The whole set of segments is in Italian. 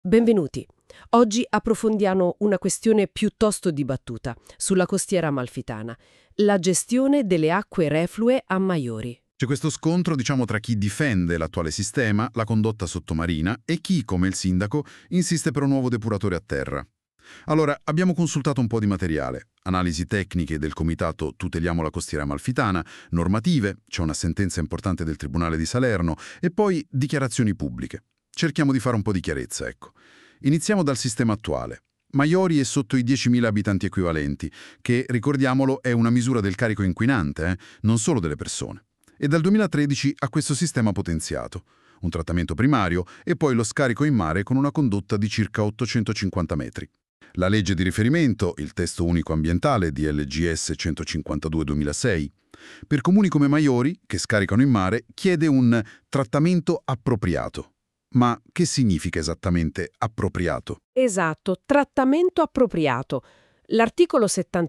Benvenuti. Oggi approfondiamo una questione piuttosto dibattuta sulla costiera amalfitana, la gestione delle acque reflue a Maiori. C'è questo scontro, tra chi difende l'attuale sistema, la condotta sottomarina, e chi, come il sindaco, insiste per un nuovo depuratore a terra. Allora, abbiamo consultato un po' di materiale, analisi tecniche del comitato Tuteliamo la costiera amalfitana, normative, c'è una sentenza importante del Tribunale di Salerno, e poi dichiarazioni pubbliche. Cerchiamo di fare un po' di chiarezza, ecco. Iniziamo dal sistema attuale. Maiori è sotto i 10.000 abitanti equivalenti, che, ricordiamolo, è una misura del carico inquinante, non solo delle persone. E dal 2013 ha questo sistema potenziato, un trattamento primario e poi lo scarico in mare con una condotta di circa 850 metri. La legge di riferimento, il testo unico ambientale DLGS 152/2006, per comuni come Maiori, che scaricano in mare, chiede un trattamento appropriato. Ma che significa esattamente appropriato? Esatto, trattamento appropriato. L'articolo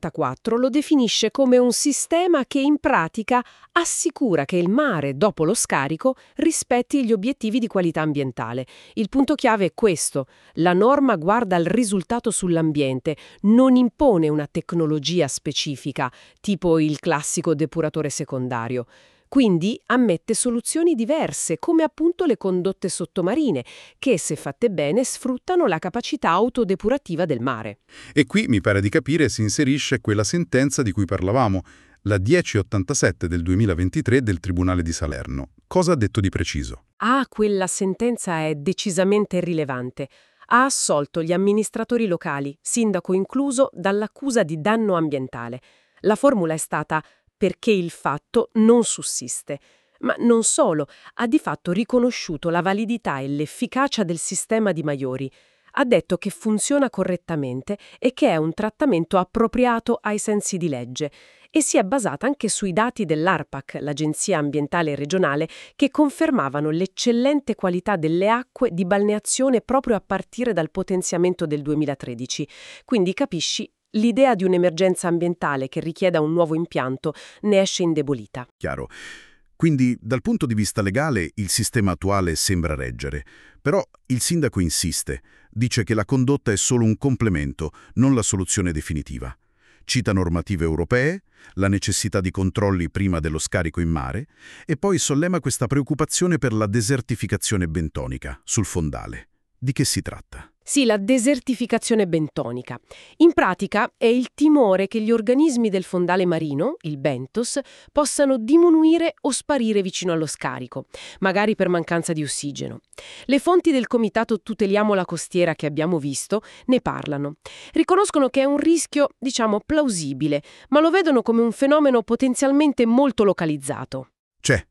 74 lo definisce come un sistema che in pratica assicura che il mare, dopo lo scarico, rispetti gli obiettivi di qualità ambientale. Il punto chiave è questo: la norma guarda al risultato sull'ambiente, non impone una tecnologia specifica, tipo il classico depuratore secondario. Quindi ammette soluzioni diverse, come appunto le condotte sottomarine, che, se fatte bene, sfruttano la capacità autodepurativa del mare. E qui, mi pare di capire, si inserisce quella sentenza di cui parlavamo, la 1087 del 2023 del Tribunale di Salerno. Cosa ha detto di preciso? Quella sentenza è decisamente rilevante. Ha assolto gli amministratori locali, sindaco incluso, dall'accusa di danno ambientale. La formula è stata perché il fatto non sussiste. Ma non solo, ha di fatto riconosciuto la validità e l'efficacia del sistema di Maiori. Ha detto che funziona correttamente e che è un trattamento appropriato ai sensi di legge, e si è basata anche sui dati dell'ARPAC, l'Agenzia Ambientale Regionale, che confermavano l'eccellente qualità delle acque di balneazione proprio a partire dal potenziamento del 2013. Quindi capisci, l'idea di un'emergenza ambientale che richieda un nuovo impianto ne esce indebolita. Chiaro. Quindi, dal punto di vista legale, il sistema attuale sembra reggere. Però il sindaco insiste, dice che la condotta è solo un complemento, non la soluzione definitiva. Cita normative europee, la necessità di controlli prima dello scarico in mare e poi solleva questa preoccupazione per la desertificazione bentonica sul fondale. Di che si tratta? Sì, la desertificazione bentonica. In pratica è il timore che gli organismi del fondale marino, il bentos, possano diminuire o sparire vicino allo scarico, magari per mancanza di ossigeno. Le fonti del comitato Tuteliamo la costiera che abbiamo visto ne parlano. Riconoscono che è un rischio, plausibile, ma lo vedono come un fenomeno potenzialmente molto localizzato. C'è.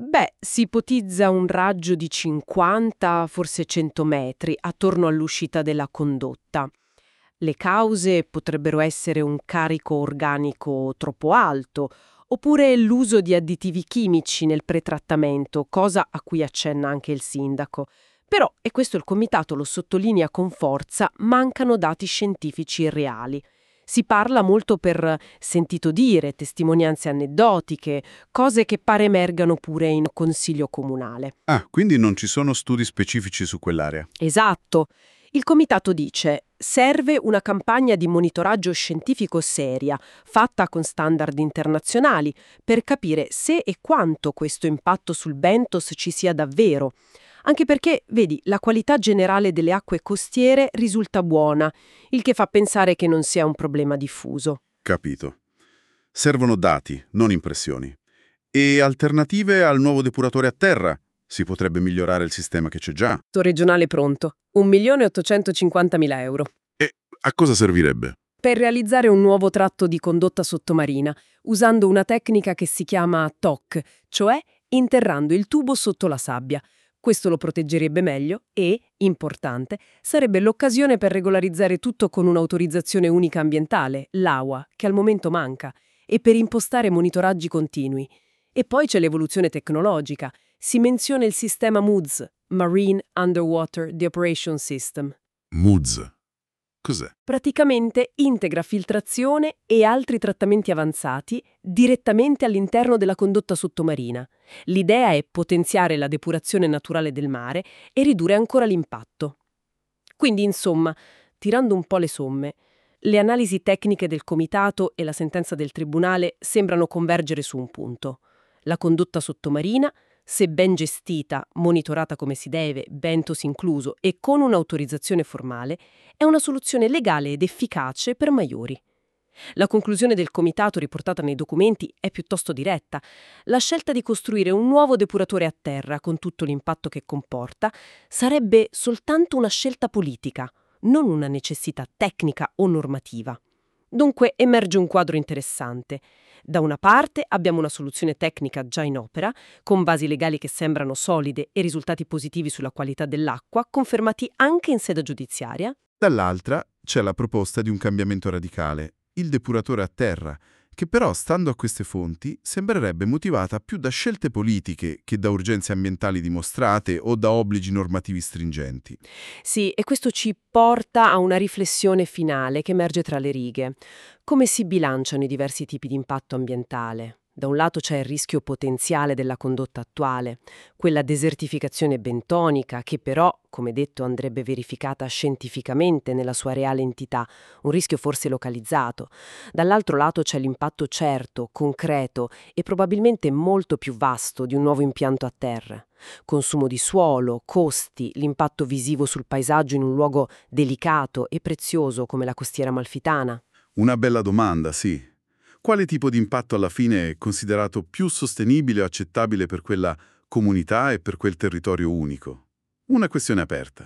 Si ipotizza un raggio di 50, forse 100 metri, attorno all'uscita della condotta. Le cause potrebbero essere un carico organico troppo alto, oppure l'uso di additivi chimici nel pretrattamento, cosa a cui accenna anche il sindaco. Però, e questo il comitato lo sottolinea con forza, mancano dati scientifici reali. Si parla molto per sentito dire, testimonianze aneddotiche, cose che pare emergano pure in consiglio comunale. Quindi non ci sono studi specifici su quell'area. Esatto. Il comitato dice: serve una campagna di monitoraggio scientifico seria, fatta con standard internazionali, per capire se e quanto questo impatto sul bentos ci sia davvero. Anche perché, vedi, la qualità generale delle acque costiere risulta buona, il che fa pensare che non sia un problema diffuso. Capito. Servono dati, non impressioni. E alternative al nuovo depuratore a terra? Si potrebbe migliorare il sistema che c'è già. Regionale pronto. 1.850.000 euro. E a cosa servirebbe? Per realizzare un nuovo tratto di condotta sottomarina, usando una tecnica che si chiama TOC, cioè interrando il tubo sotto la sabbia. Questo lo proteggerebbe meglio e, importante, sarebbe l'occasione per regolarizzare tutto con un'autorizzazione unica ambientale, l'AUA, che al momento manca, e per impostare monitoraggi continui. E poi c'è l'evoluzione tecnologica. Si menziona il sistema MUDS, Marine Underwater Deoperation System. MUDS. Cos'è? Praticamente integra filtrazione e altri trattamenti avanzati direttamente all'interno della condotta sottomarina. L'idea è potenziare la depurazione naturale del mare e ridurre ancora l'impatto. Quindi, insomma, tirando un po' le somme, le analisi tecniche del comitato e la sentenza del tribunale sembrano convergere su un punto. La condotta sottomarina, se ben gestita, monitorata come si deve, Bentos incluso, e con un'autorizzazione formale, è una soluzione legale ed efficace per Majori. La conclusione del comitato riportata nei documenti è piuttosto diretta. La scelta di costruire un nuovo depuratore a terra, con tutto l'impatto che comporta, sarebbe soltanto una scelta politica, non una necessità tecnica o normativa. Dunque emerge un quadro interessante. Da una parte abbiamo una soluzione tecnica già in opera, con basi legali che sembrano solide e risultati positivi sulla qualità dell'acqua, confermati anche in sede giudiziaria. Dall'altra c'è la proposta di un cambiamento radicale, il depuratore a terra, che però, stando a queste fonti, sembrerebbe motivata più da scelte politiche che da urgenze ambientali dimostrate o da obblighi normativi stringenti. Sì, e questo ci porta a una riflessione finale che emerge tra le righe. Come si bilanciano i diversi tipi di impatto ambientale? Da un lato c'è il rischio potenziale della condotta attuale, quella desertificazione bentonica che però, come detto, andrebbe verificata scientificamente nella sua reale entità, un rischio forse localizzato. Dall'altro lato c'è l'impatto certo, concreto e probabilmente molto più vasto di un nuovo impianto a terra. Consumo di suolo, costi, l'impatto visivo sul paesaggio in un luogo delicato e prezioso come la costiera amalfitana. Una bella domanda, sì. Quale tipo di impatto alla fine è considerato più sostenibile o accettabile per quella comunità e per quel territorio unico? Una questione aperta.